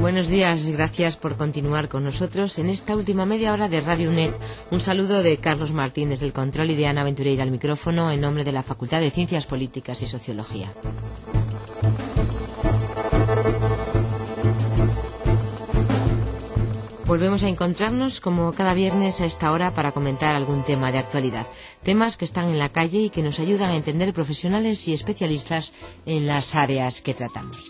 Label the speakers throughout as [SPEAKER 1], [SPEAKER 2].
[SPEAKER 1] Buenos días, gracias por continuar con nosotros en esta última media hora de Radio UNED. Un saludo de Carlos Martín desde el control y de Ana Ventureira al micrófono en nombre de la Facultad de Ciencias Políticas y Sociología. Volvemos a encontrarnos como cada viernes a esta hora para comentar algún tema de actualidad. Temas que están en la calle y que nos ayudan a entender profesionales y especialistas en las áreas que tratamos.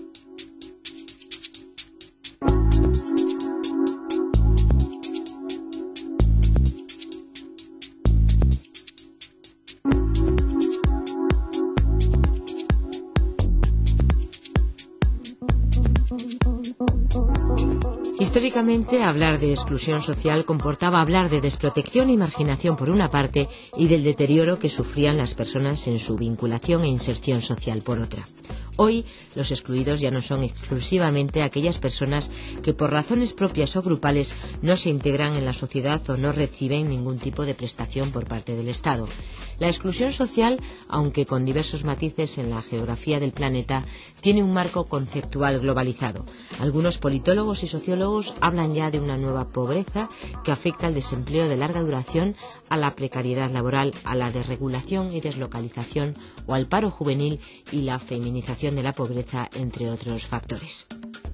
[SPEAKER 1] Históricamente, hablar de exclusión social comportaba hablar de desprotección y marginación por una parte y del deterioro que sufrían las personas en su vinculación e inserción social por otra. Hoy, los excluidos ya no son exclusivamente aquellas personas que por razones propias o grupales no se integran en la sociedad o no reciben ningún tipo de prestación por parte del Estado. La exclusión social, aunque con diversos matices en la geografía del planeta, tiene un marco conceptual globalizado. Algunos politólogos y sociólogos hablan ya de una nueva pobreza que afecta al desempleo de larga duración, a la precariedad laboral, a la desregulación y deslocalización o al paro juvenil y la feminización de la pobreza, entre otros factores.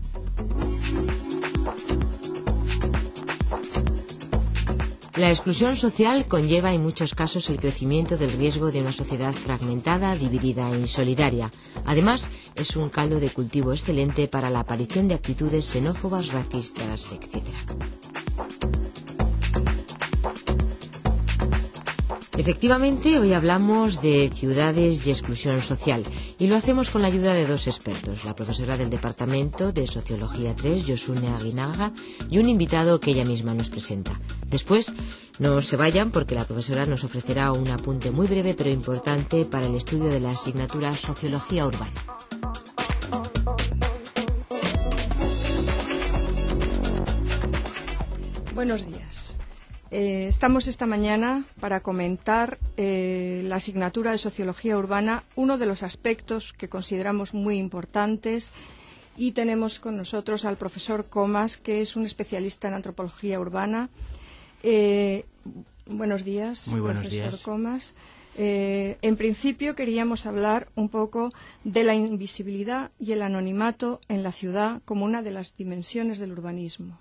[SPEAKER 1] La exclusión social conlleva en muchos casos el crecimiento del riesgo de una sociedad fragmentada, dividida e insolidaria. Además, es un caldo de cultivo excelente para la aparición de actitudes xenófobas, racistas, etc. Efectivamente, hoy hablamos de ciudades y exclusión social y lo hacemos con la ayuda de dos expertos, la profesora del Departamento de Sociología 3, Josune Aguinaga, y un invitado que ella misma nos presenta. Después, no se vayan porque la profesora nos ofrecerá un apunte muy breve pero importante para el estudio de la asignatura Sociología Urbana.
[SPEAKER 2] Buenos días. Estamos esta mañana para comentar la asignatura de Sociología Urbana, uno de los aspectos que consideramos muy importantes, y tenemos con nosotros al profesor Comas, que es un especialista en antropología urbana. Buenos días,
[SPEAKER 3] muy buenos
[SPEAKER 2] profesor
[SPEAKER 3] días.
[SPEAKER 2] Comas. En principio queríamos hablar un poco de la invisibilidad y el anonimato en la ciudad como una de las dimensiones del urbanismo.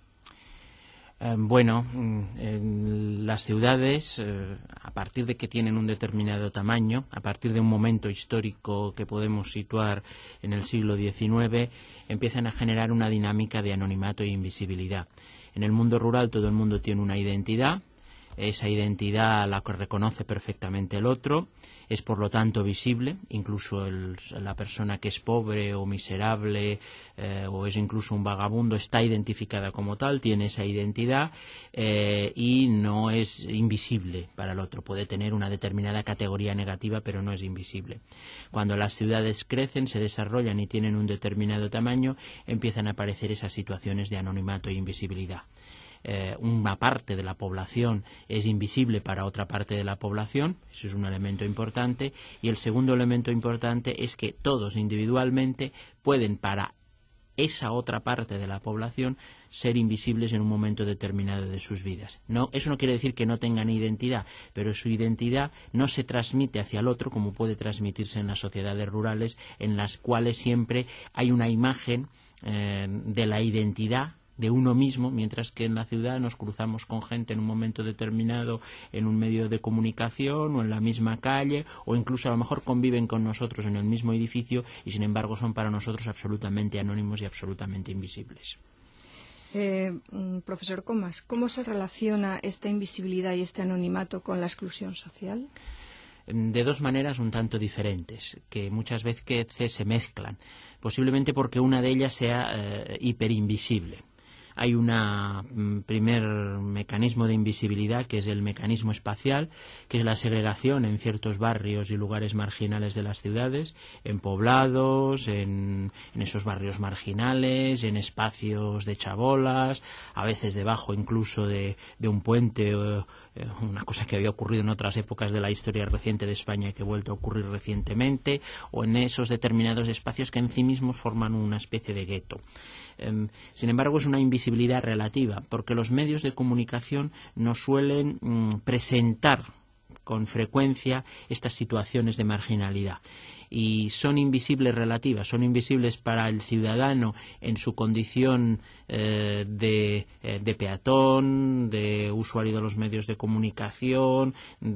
[SPEAKER 3] Las ciudades, a partir de que tienen un determinado tamaño, a partir de un momento histórico que podemos situar en el siglo XIX, empiezan a generar una dinámica de anonimato e invisibilidad. En el mundo rural todo el mundo tiene una identidad, esa identidad la reconoce perfectamente el otro, es por lo tanto visible, incluso la persona que es pobre o miserable o es incluso un vagabundo está identificada como tal, tiene esa identidad y no es invisible para el otro. Puede tener una determinada categoría negativa, pero no es invisible. Cuando las ciudades crecen, se desarrollan y tienen un determinado tamaño, empiezan a aparecer esas situaciones de anonimato e invisibilidad. Una parte de la población es invisible para otra parte de la población, eso es un elemento importante, y el segundo elemento importante es que todos individualmente pueden para esa otra parte de la población ser invisibles en un momento determinado de sus vidas. Eso no quiere decir que no tengan identidad, pero su identidad no se transmite hacia el otro como puede transmitirse en las sociedades rurales, en las cuales siempre hay una imagen de la identidad de uno mismo, mientras que en la ciudad nos cruzamos con gente en un momento determinado en un medio de comunicación o en la misma calle, o incluso a lo mejor conviven con nosotros en el mismo edificio y sin embargo son para nosotros absolutamente anónimos y absolutamente invisibles.
[SPEAKER 2] Profesor Comas, ¿cómo se relaciona esta invisibilidad y este anonimato con la exclusión social?
[SPEAKER 3] De dos maneras un tanto diferentes, que muchas veces se mezclan, posiblemente porque una de ellas sea hiperinvisible. Hay un primer mecanismo de invisibilidad, que es el mecanismo espacial, que es la segregación en ciertos barrios y lugares marginales de las ciudades, en poblados, en esos barrios marginales, en espacios de chabolas, a veces debajo incluso de un puente una cosa que había ocurrido en otras épocas de la historia reciente de España y que ha vuelto a ocurrir recientemente, o en esos determinados espacios que en sí mismos forman una especie de gueto. Sin embargo, es una invisibilidad relativa, porque los medios de comunicación nos suelen presentar con frecuencia estas situaciones de marginalidad. Y son invisibles relativas, son invisibles para el ciudadano en su condición de peatón, de usuario de los medios de comunicación,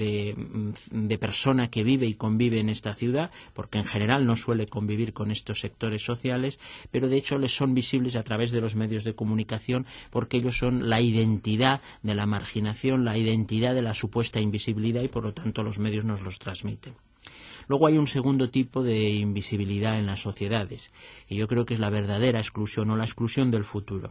[SPEAKER 3] de persona que vive y convive en esta ciudad, porque en general no suele convivir con estos sectores sociales, pero de hecho les son visibles a través de los medios de comunicación, porque ellos son la identidad de la marginación, la identidad de la supuesta invisibilidad, y por lo tanto los medios nos los transmiten. Luego hay un segundo tipo de invisibilidad en las sociedades, que yo creo que es la verdadera exclusión o la exclusión del futuro.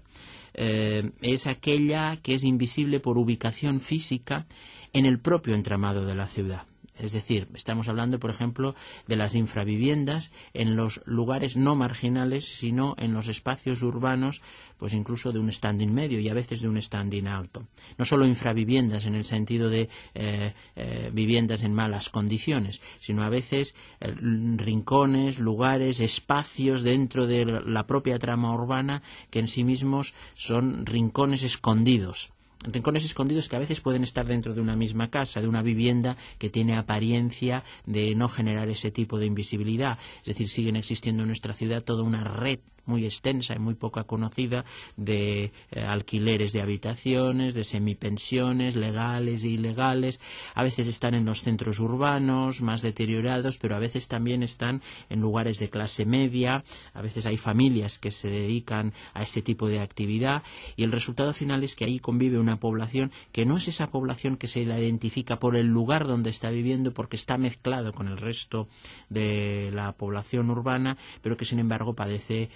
[SPEAKER 3] Es aquella que es invisible por ubicación física en el propio entramado de la ciudad. Es decir, estamos hablando, por ejemplo, de las infraviviendas en los lugares no marginales, sino en los espacios urbanos, pues incluso de un standing medio y a veces de un standing alto. No solo infraviviendas en el sentido de viviendas en malas condiciones, sino a veces rincones, lugares, espacios dentro de la propia trama urbana que en sí mismos son rincones escondidos. Rincones escondidos que a veces pueden estar dentro de una misma casa, de una vivienda que tiene apariencia de no generar ese tipo de invisibilidad. Es decir, siguen existiendo en nuestra ciudad toda una red muy extensa y muy poca conocida de alquileres de habitaciones, de semipensiones legales e ilegales. A veces están en los centros urbanos más deteriorados, pero a veces también están en lugares de clase media. A veces hay familias que se dedican a ese tipo de actividad, y el resultado final es que ahí convive una población que no es esa población que se la identifica por el lugar donde está viviendo, porque está mezclado con el resto de la población urbana, pero que sin embargo padece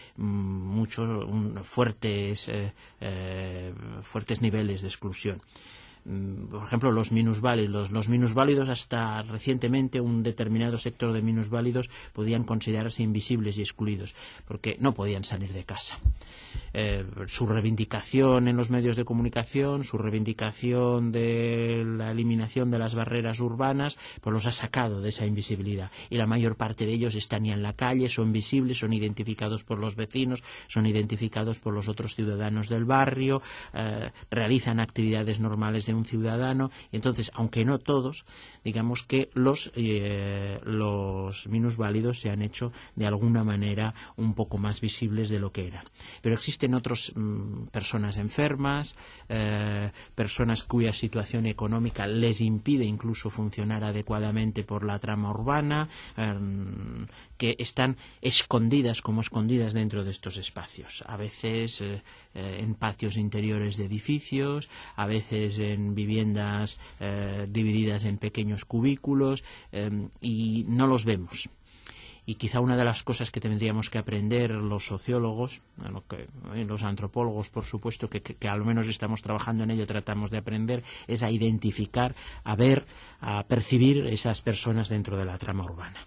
[SPEAKER 3] fuertes niveles de exclusión. Por ejemplo, los minusválidos. Los minusválidos, hasta recientemente, un determinado sector de minusválidos podían considerarse invisibles y excluidos, porque no podían salir de casa. Su reivindicación en los medios de comunicación, su reivindicación de la eliminación de las barreras urbanas, pues los ha sacado de esa invisibilidad. Y la mayor parte de ellos están ya en la calle, son visibles, son identificados por los vecinos, son identificados por los otros ciudadanos del barrio, realizan actividades normales de un ciudadano, y entonces, aunque no todos, digamos que los minusválidos se han hecho de alguna manera un poco más visibles de lo que eran. Pero existen otras personas enfermas, personas cuya situación económica les impide incluso funcionar adecuadamente por la trama urbana, que están escondidas dentro de estos espacios, a veces en patios interiores de edificios, a veces en viviendas divididas en pequeños cubículos, y no los vemos. Y quizá una de las cosas que tendríamos que aprender los sociólogos, los antropólogos, por supuesto, que al menos estamos trabajando en ello, tratamos de aprender, es a identificar, a ver, a percibir esas personas dentro de la trama urbana.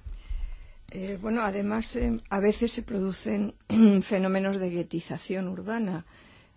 [SPEAKER 2] Además, a veces se producen fenómenos de guetización urbana,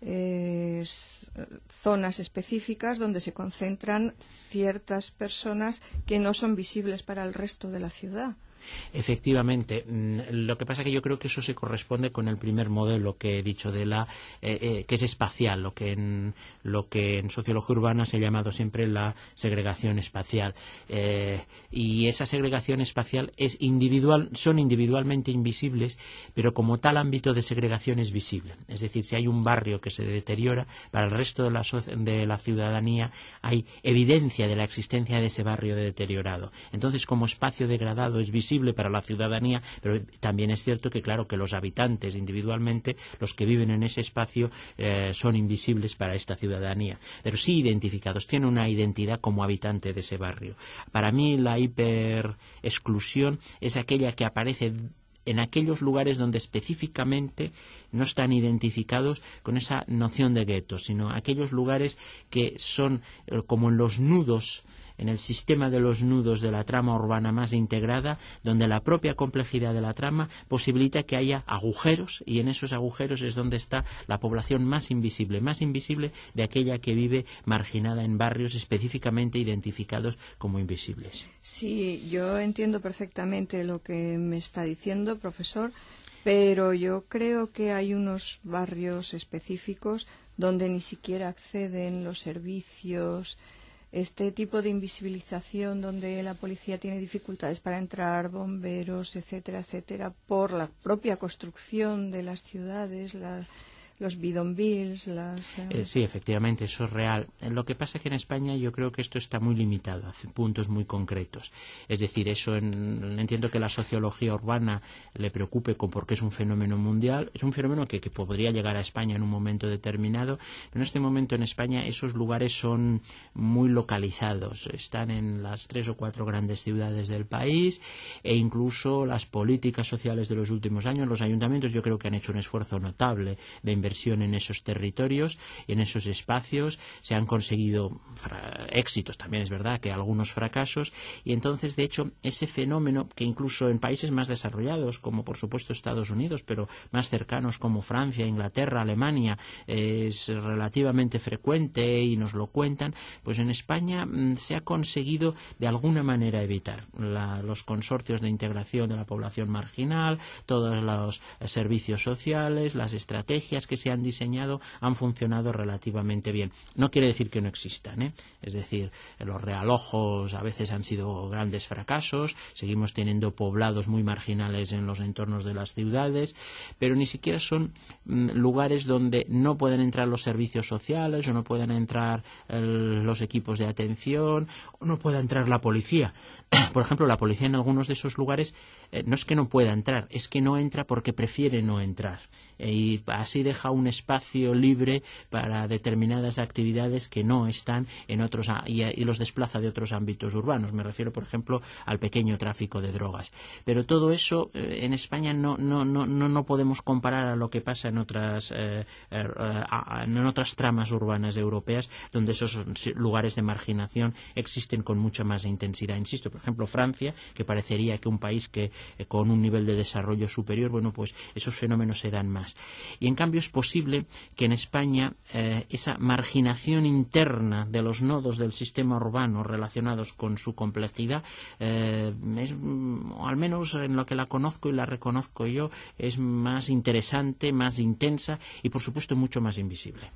[SPEAKER 2] zonas específicas donde se concentran ciertas personas que no son visibles para el resto de la ciudad.
[SPEAKER 3] Efectivamente, lo que pasa es que yo creo que eso se corresponde con el primer modelo que he dicho, de que es espacial, lo que en sociología urbana se ha llamado siempre la segregación espacial, y esa segregación espacial son individualmente invisibles, pero como tal ámbito de segregación es visible. Es decir, si hay un barrio que se deteriora, para el resto de la ciudadanía hay evidencia de la existencia de ese barrio deteriorado. Entonces, como espacio degradado es visible para la ciudadanía, pero también es cierto que, claro, que los habitantes individualmente, los que viven en ese espacio, son invisibles para esta ciudadanía, pero sí identificados, tienen una identidad como habitante de ese barrio. Para mí la hiperexclusión es aquella que aparece en aquellos lugares donde específicamente no están identificados con esa noción de gueto, sino aquellos lugares que son como en los nudos en el sistema de los nudos de la trama urbana más integrada, donde la propia complejidad de la trama posibilita que haya agujeros, y en esos agujeros es donde está la población más invisible de aquella que vive marginada en barrios específicamente identificados como invisibles.
[SPEAKER 2] Sí, yo entiendo perfectamente lo que me está diciendo, profesor, pero yo creo que hay unos barrios específicos donde ni siquiera acceden los servicios, este tipo de invisibilización donde la policía tiene dificultades para entrar, bomberos, etcétera, etcétera, por la propia construcción de las ciudades, los bidonvilles,
[SPEAKER 3] Sí, efectivamente, eso es real. Lo que pasa es que en España yo creo que esto está muy limitado a puntos muy concretos. Es decir, entiendo que la sociología urbana le preocupe porque es un fenómeno mundial, es un fenómeno que podría llegar a España en un momento determinado, pero en este momento en España esos lugares son muy localizados, están en las 3 o 4 grandes ciudades del país, e incluso las políticas sociales de los últimos años, los ayuntamientos yo creo que han hecho un esfuerzo notable de inversión en esos territorios, en esos espacios. Se han conseguido éxitos, también es verdad que algunos fracasos, y entonces de hecho ese fenómeno que incluso en países más desarrollados como por supuesto Estados Unidos, pero más cercanos como Francia, Inglaterra, Alemania, es relativamente frecuente y nos lo cuentan, pues en España se ha conseguido de alguna manera evitar los consorcios de integración de la población marginal, todos los servicios sociales, las estrategias que se han diseñado han funcionado relativamente bien. No quiere decir que no existan, Es decir, los realojos a veces han sido grandes fracasos, seguimos teniendo poblados muy marginales en los entornos de las ciudades, pero ni siquiera son lugares donde no pueden entrar los servicios sociales o no pueden entrar los equipos de atención o no pueda entrar la policía. Por ejemplo, la policía en algunos de esos lugares no es que no pueda entrar, es que no entra porque prefiere no entrar. Y así deja un espacio libre para determinadas actividades que no están en otros y los desplaza de otros ámbitos urbanos. Me refiero, por ejemplo, al pequeño tráfico de drogas. Pero todo eso en España no podemos comparar a lo que pasa en otras tramas urbanas europeas, donde esos lugares de marginación existen con mucha más intensidad. Insisto, por ejemplo, Francia, que parecería que un país que con un nivel de desarrollo superior, bueno, pues esos fenómenos se dan más. Y en cambio es posible que en España esa marginación interna de los nodos del sistema urbano relacionados con su complejidad, o al menos en lo que la conozco y la reconozco yo, es más interesante, más intensa y por supuesto mucho más invisible.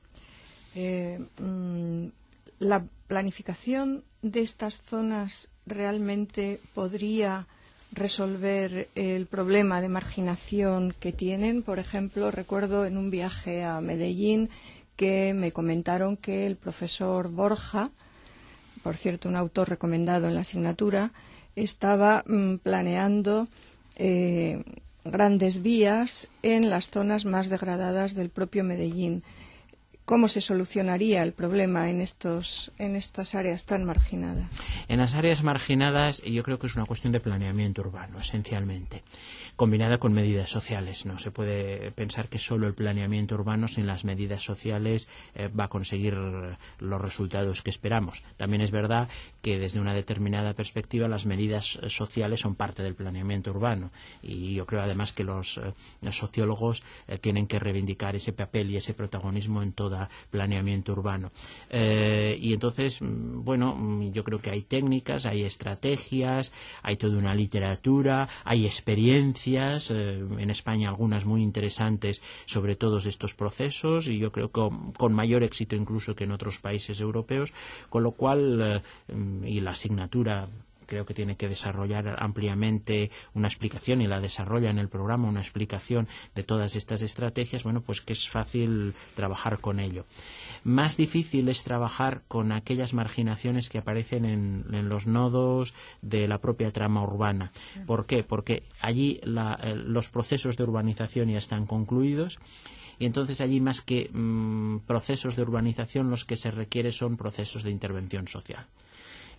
[SPEAKER 2] La planificación de estas zonas realmente podría resolver el problema de marginación que tienen. Por ejemplo, recuerdo en un viaje a Medellín que me comentaron que el profesor Borja, por cierto, un autor recomendado en la asignatura, estaba planeando grandes vías en las zonas más degradadas del propio Medellín. ¿Cómo se solucionaría el problema en estas áreas tan marginadas?
[SPEAKER 3] En las áreas marginadas yo creo que es una cuestión de planeamiento urbano, esencialmente, combinada con medidas sociales. No se puede pensar que solo el planeamiento urbano sin las medidas sociales va a conseguir los resultados que esperamos. También es verdad que desde una determinada perspectiva las medidas sociales son parte del planeamiento urbano, y yo creo además que los sociólogos tienen que reivindicar ese papel y ese protagonismo en toda planeamiento urbano. Y entonces, bueno, yo creo que hay técnicas, hay estrategias, hay toda una literatura, hay experiencias, en España algunas muy interesantes sobre todos estos procesos, y yo creo que con mayor éxito incluso que en otros países europeos, con lo cual, y la asignatura creo que tiene que desarrollar ampliamente una explicación, y la desarrolla en el programa, una explicación de todas estas estrategias, bueno, pues que es fácil trabajar con ello. Más difícil es trabajar con aquellas marginaciones que aparecen en los nodos de la propia trama urbana. ¿Por qué? Porque allí los procesos de urbanización ya están concluidos, y entonces allí más que procesos de urbanización los que se requiere son procesos de intervención social.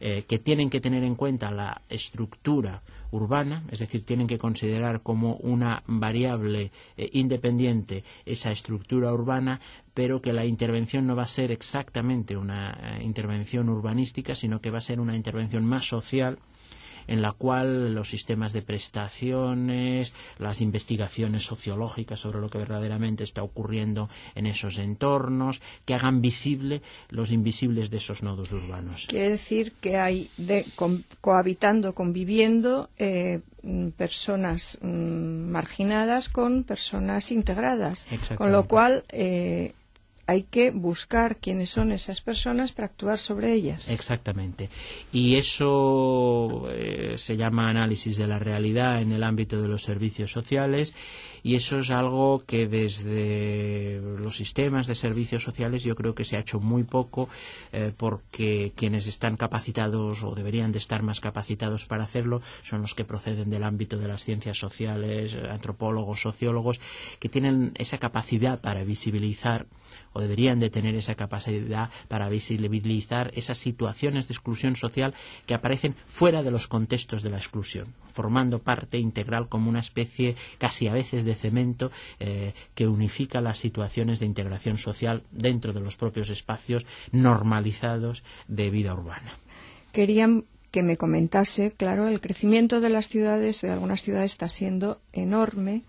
[SPEAKER 3] que tienen que tener en cuenta la estructura urbana, es decir, tienen que considerar como una variable independiente esa estructura urbana, pero que la intervención no va a ser exactamente una intervención urbanística, sino que va a ser una intervención más social, en la cual los sistemas de prestaciones, las investigaciones sociológicas sobre lo que verdaderamente está ocurriendo en esos entornos, que hagan visible los invisibles de esos nodos urbanos.
[SPEAKER 2] Quiere decir que hay cohabitando, conviviendo personas marginadas con personas integradas, con lo cual hay que buscar quiénes son esas personas para actuar sobre ellas.
[SPEAKER 3] Exactamente. Y eso se llama análisis de la realidad en el ámbito de los servicios sociales, y eso es algo que desde los sistemas de servicios sociales yo creo que se ha hecho muy poco, porque quienes están capacitados o deberían de estar más capacitados para hacerlo son los que proceden del ámbito de las ciencias sociales, antropólogos, sociólogos, que tienen esa capacidad para visibilizar, o deberían de tener esa capacidad para visibilizar esas situaciones de exclusión social que aparecen fuera de los contextos de la exclusión, formando parte integral como una especie casi a veces de cemento que unifica las situaciones de integración social dentro de los propios espacios normalizados de vida urbana.
[SPEAKER 2] Querían que me comentase, claro, el crecimiento de las ciudades, de algunas ciudades, está siendo enorme.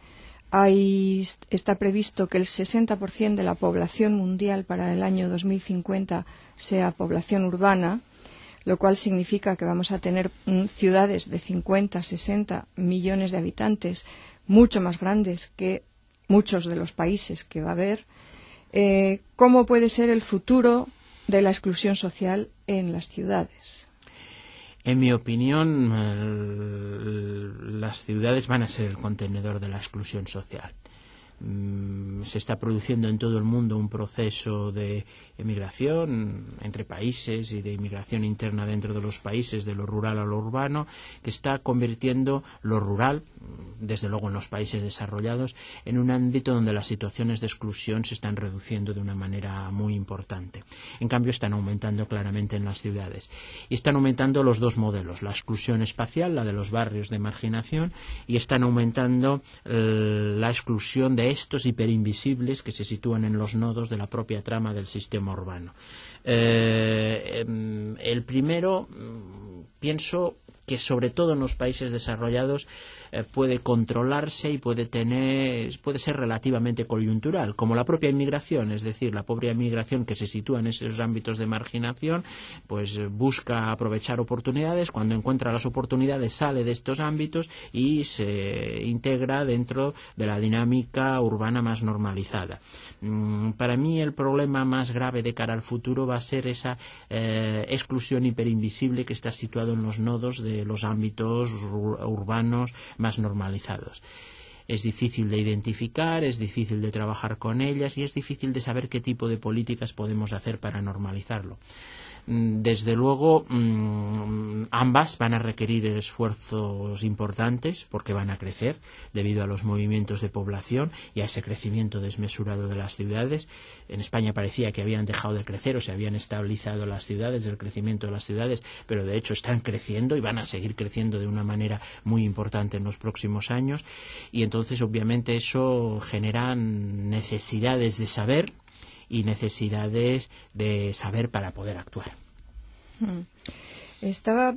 [SPEAKER 2] Está previsto que el 60% de la población mundial para el año 2050 sea población urbana, lo cual significa que vamos a tener ciudades de 50, 60 millones de habitantes, mucho más grandes que muchos de los países que va a haber. ¿Cómo puede ser el futuro de la exclusión social en las ciudades?
[SPEAKER 3] En mi opinión, las ciudades van a ser el contenedor de la exclusión social. Se está produciendo en todo el mundo un proceso de emigración entre países y de inmigración interna dentro de los países, de lo rural a lo urbano, que está convirtiendo lo rural, desde luego en los países desarrollados, en un ámbito donde las situaciones de exclusión se están reduciendo de una manera muy importante. En cambio, están aumentando claramente en las ciudades. Y están aumentando los dos modelos, la exclusión espacial, la de los barrios de marginación, y están aumentando la exclusión de estos hiperinvisibles que se sitúan en los nodos de la propia trama del sistema urbano. El primero, pienso que sobre todo en los países desarrollados puede controlarse y puede ser relativamente coyuntural, como la propia inmigración, es decir, la propia inmigración que se sitúa en esos ámbitos de marginación, pues busca aprovechar oportunidades, cuando encuentra las oportunidades sale de estos ámbitos y se integra dentro de la dinámica urbana más normalizada. Para mí el problema más grave de cara al futuro va a ser esa exclusión hiperinvisible que está situado en los nodos de los ámbitos urbanos más normalizados. Es difícil de identificar, es difícil de trabajar con ellas y es difícil de saber qué tipo de políticas podemos hacer para normalizarlo. Desde luego, ambas van a requerir esfuerzos importantes porque van a crecer debido a los movimientos de población y a ese crecimiento desmesurado de las ciudades. En España parecía que habían dejado de crecer o se habían estabilizado las ciudades, el crecimiento de las ciudades, pero de hecho están creciendo y van a seguir creciendo de una manera muy importante en los próximos años. Y entonces, obviamente, eso genera necesidades de saber y necesidades de saber para poder actuar.
[SPEAKER 2] Estaba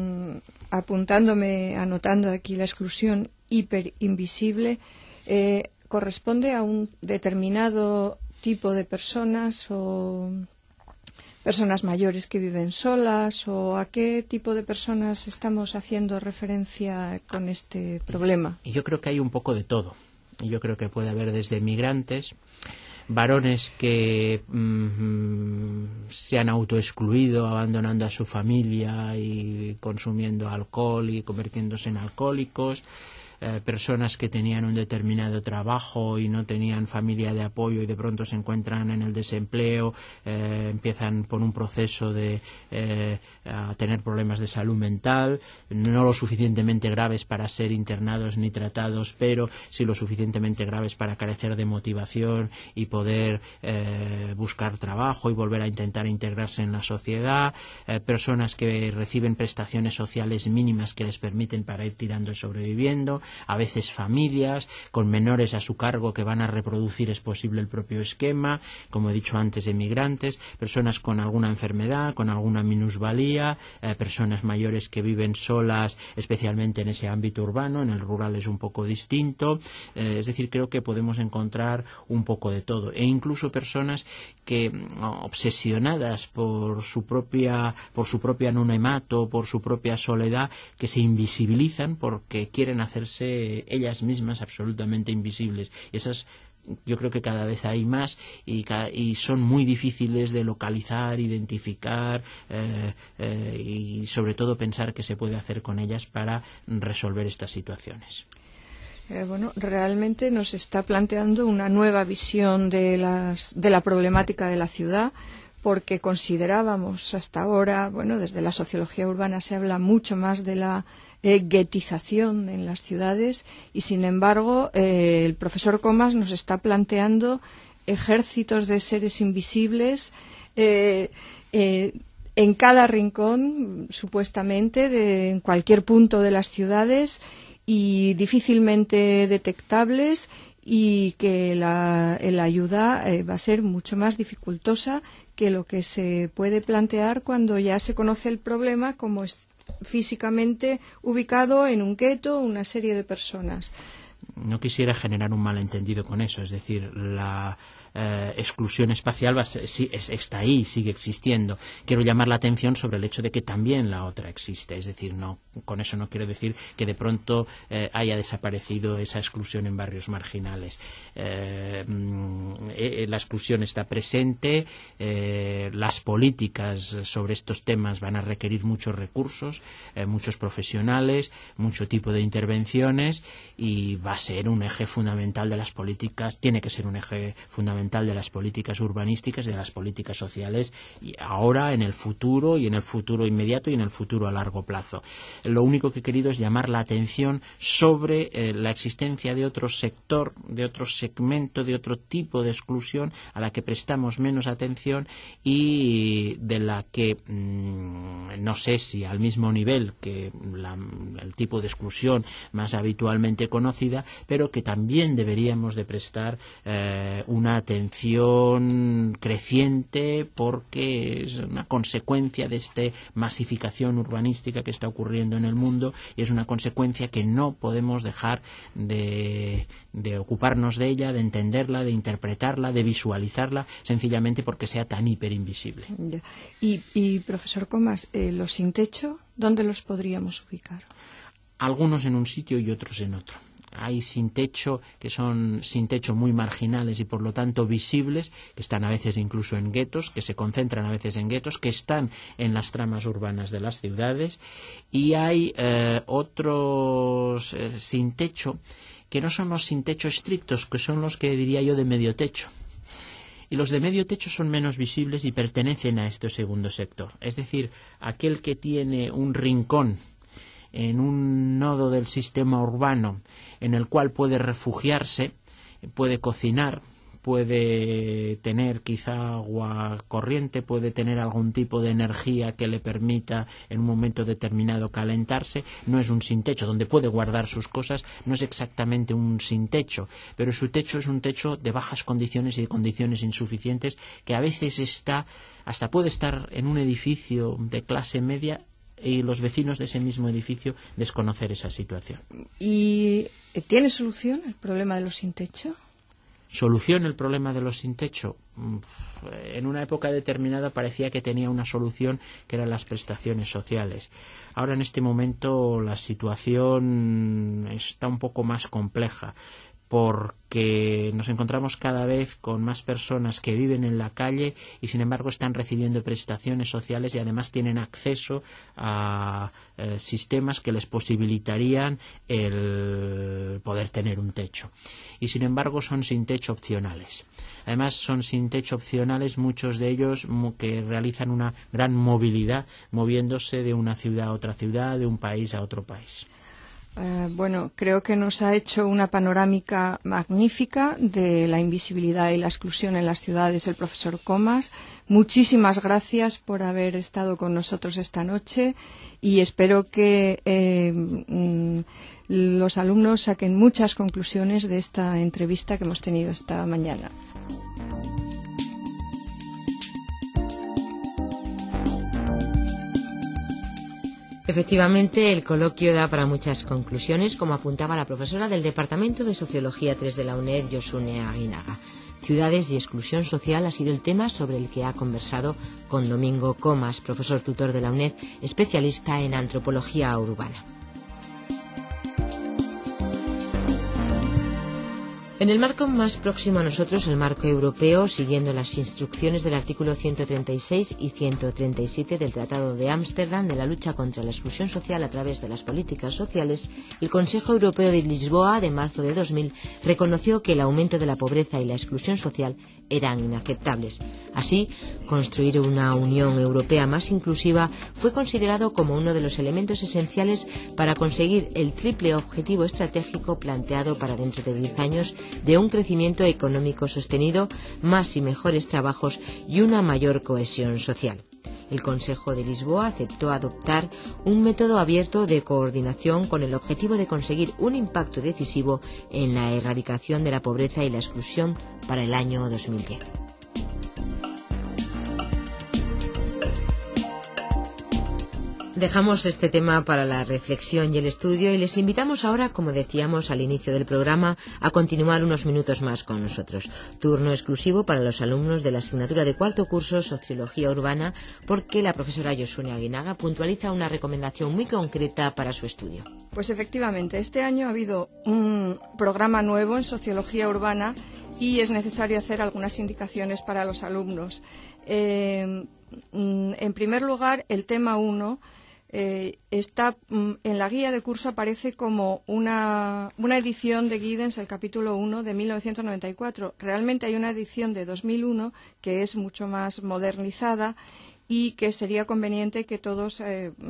[SPEAKER 2] anotando aquí la exclusión hiperinvisible. ¿Corresponde a un determinado tipo de personas o personas mayores que viven solas, o a qué tipo de personas estamos haciendo referencia con este problema?
[SPEAKER 3] Yo creo que hay un poco de todo. Yo creo que puede haber desde migrantes, varones que se han autoexcluido, abandonando a su familia y consumiendo alcohol y convirtiéndose en alcohólicos, personas que tenían un determinado trabajo y no tenían familia de apoyo y de pronto se encuentran en el desempleo, empiezan por un proceso de a tener problemas de salud mental, no lo suficientemente graves para ser internados ni tratados, pero sí lo suficientemente graves para carecer de motivación y poder buscar trabajo y volver a intentar integrarse en la sociedad, personas que reciben prestaciones sociales mínimas que les permiten para ir tirando y sobreviviendo, a veces familias con menores a su cargo que van a reproducir, es posible, el propio esquema, como he dicho antes, emigrantes, personas con alguna enfermedad, con alguna minusvalía, personas mayores que viven solas, especialmente en ese ámbito urbano. En el rural es un poco distinto, es decir, creo que podemos encontrar un poco de todo, e incluso personas que, obsesionadas por su propio anonimato, por su propia soledad, que se invisibilizan porque quieren hacerse ellas mismas absolutamente invisibles. Y esas, yo creo que cada vez hay más y son muy difíciles de localizar, identificar y sobre todo pensar qué se puede hacer con ellas para resolver estas situaciones.
[SPEAKER 2] Bueno, realmente nos está planteando una nueva visión de la problemática de la ciudad, porque considerábamos hasta ahora, bueno, desde la sociología urbana se habla mucho más de la guetización en las ciudades y, sin embargo, el profesor Comas nos está planteando ejércitos de seres invisibles en cada rincón, supuestamente, en cualquier punto de las ciudades, y difícilmente detectables, y que la ayuda va a ser mucho más dificultosa que lo que se puede plantear cuando ya se conoce el problema, como es físicamente ubicado en un gueto una serie de personas.
[SPEAKER 3] No quisiera generar un malentendido con eso, es decir, la exclusión espacial está ahí, sigue existiendo. Quiero llamar la atención sobre el hecho de que también la otra existe, es decir, no, con eso no quiero decir que de pronto haya desaparecido esa exclusión en barrios marginales. La exclusión está presente, las políticas sobre estos temas van a requerir muchos recursos, muchos profesionales, mucho tipo de intervenciones, y va a ser un eje fundamental de las políticas, tiene que ser un eje fundamental de las políticas urbanísticas y de las políticas sociales, y ahora, en el futuro, y en el futuro inmediato y en el futuro a largo plazo. Lo único que he querido es llamar la atención sobre la existencia de otro sector, de otro segmento, de otro tipo de exclusión a la que prestamos menos atención y de la que no sé si al mismo nivel que el tipo de exclusión más habitualmente conocida, pero que también deberíamos de prestar una atención creciente, porque es una consecuencia de esta masificación urbanística que está ocurriendo en el mundo, y es una consecuencia que no podemos dejar de ocuparnos de ella, de entenderla, de interpretarla, de visualizarla, sencillamente porque sea tan hiperinvisible.
[SPEAKER 2] Y profesor Comas, los sin techo, ¿dónde los podríamos ubicar?
[SPEAKER 3] Algunos en un sitio y otros en otro. Hay sin techo que son sin techo muy marginales y por lo tanto visibles, que están a veces incluso en guetos, que se concentran a veces en guetos, que están en las tramas urbanas de las ciudades, y hay otros sin techo que no son los sin techo estrictos, que son los que diría yo de medio techo. Y los de medio techo son menos visibles y pertenecen a este segundo sector, es decir, aquel que tiene un rincón en un nodo del sistema urbano en el cual puede refugiarse, puede cocinar, puede tener quizá agua corriente, puede tener algún tipo de energía que le permita en un momento determinado calentarse. No es un sin techo, donde puede guardar sus cosas, no es exactamente un sin techo, pero su techo es un techo de bajas condiciones y de condiciones insuficientes, que a veces hasta puede estar en un edificio de clase media y los vecinos de ese mismo edificio desconocer esa situación.
[SPEAKER 2] ¿Y tiene solución el problema de los sin techo?
[SPEAKER 3] ¿Solución el problema de los sin techo? En una época determinada parecía que tenía una solución, que eran las prestaciones sociales. Ahora, en este momento, la situación está un poco más compleja, porque nos encontramos cada vez con más personas que viven en la calle y sin embargo están recibiendo prestaciones sociales y además tienen acceso a sistemas que les posibilitarían el poder tener un techo. Y sin embargo son sin techo opcionales. Además son sin techo opcionales muchos de ellos que realizan una gran movilidad moviéndose de una ciudad a otra ciudad, de un país a otro país.
[SPEAKER 2] Bueno, creo que nos ha hecho una panorámica magnífica de la invisibilidad y la exclusión en las ciudades el profesor Comas. Muchísimas gracias por haber estado con nosotros esta noche y espero que los alumnos saquen muchas conclusiones de esta entrevista que hemos tenido esta mañana.
[SPEAKER 1] Efectivamente, el coloquio da para muchas conclusiones, como apuntaba la profesora del Departamento de Sociología 3 de la UNED, Josune Aguinaga. Ciudades y exclusión social ha sido el tema sobre el que ha conversado con Domingo Comas, profesor tutor de la UNED, especialista en antropología urbana. En el marco más próximo a nosotros, el marco europeo, siguiendo las instrucciones del artículo 136 y 137 del Tratado de Ámsterdam de la lucha contra la exclusión social a través de las políticas sociales, el Consejo Europeo de Lisboa de marzo de 2000 reconoció que el aumento de la pobreza y la exclusión social eran inaceptables. Así, construir una Unión Europea más inclusiva fue considerado como uno de los elementos esenciales para conseguir el triple objetivo estratégico planteado para dentro de 10 años de un crecimiento económico sostenido, más y mejores trabajos y una mayor cohesión social. El Consejo de Lisboa aceptó adoptar un método abierto de coordinación con el objetivo de conseguir un impacto decisivo en la erradicación de la pobreza y la exclusión para el año 2010. Dejamos este tema para la reflexión y el estudio y les invitamos ahora, como decíamos al inicio del programa, a continuar unos minutos más con nosotros. Turno exclusivo para los alumnos de la asignatura de cuarto curso Sociología Urbana, porque la profesora Josune Aguinaga puntualiza una recomendación muy concreta para su estudio.
[SPEAKER 2] Pues efectivamente, este año ha habido un programa nuevo en Sociología Urbana y es necesario hacer algunas indicaciones para los alumnos. En primer lugar, el tema 1 está en la guía de curso, aparece como una edición de Giddens, el capítulo 1 de 1994. Realmente hay una edición de 2001 que es mucho más modernizada y que sería conveniente que todos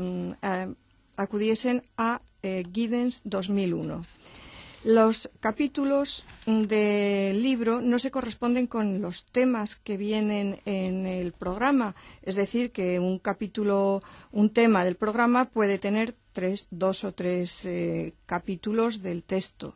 [SPEAKER 2] acudiesen a Giddens 2001. Los capítulos del libro no se corresponden con los temas que vienen en el programa, es decir, que un tema del programa puede tener 2 o 3 capítulos del texto.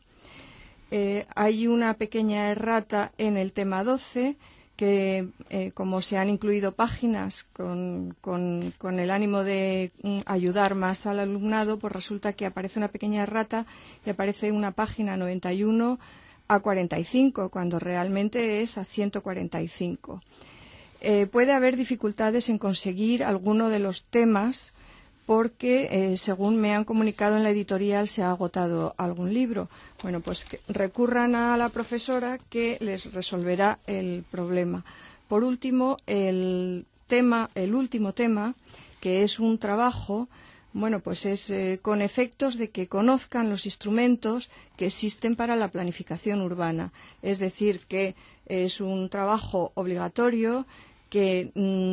[SPEAKER 2] Hay una pequeña errata en el tema 12 que, como se han incluido páginas con el ánimo de ayudar más al alumnado, pues resulta que aparece una pequeña errata y aparece una página 91 a 45, cuando realmente es a 145. Puede haber dificultades en conseguir alguno de los temas porque, según me han comunicado en la editorial, se ha agotado algún libro. Bueno, pues que recurran a la profesora que les resolverá el problema. Por último, el último tema, que es un trabajo, bueno, pues es con efectos de que conozcan los instrumentos que existen para la planificación urbana. Es decir, que es un trabajo obligatorio, que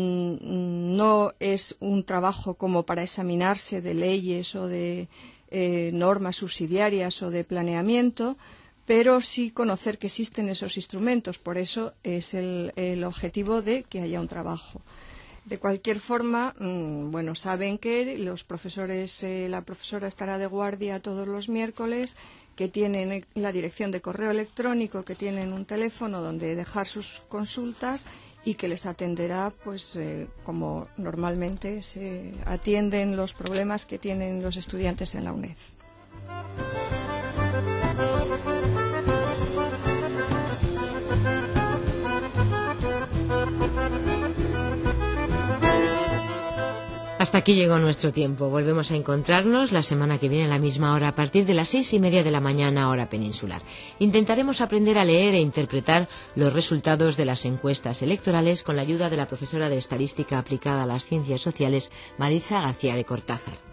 [SPEAKER 2] no es un trabajo como para examinarse de leyes o de normas subsidiarias o de planeamiento, pero sí conocer que existen esos instrumentos. Por eso es el objetivo de que haya un trabajo. De cualquier forma, bueno, saben que los profesores, la profesora estará de guardia todos los miércoles, que tienen la dirección de correo electrónico, que tienen un teléfono donde dejar sus consultas y que les atenderá, pues como normalmente se atienden los problemas que tienen los estudiantes en la UNED.
[SPEAKER 1] Hasta aquí llegó nuestro tiempo. Volvemos a encontrarnos la semana que viene a la misma hora, a partir de las 6:30 de la mañana, hora peninsular. Intentaremos aprender a leer e interpretar los resultados de las encuestas electorales con la ayuda de la profesora de Estadística aplicada a las Ciencias Sociales, Maritza García de Cortázar.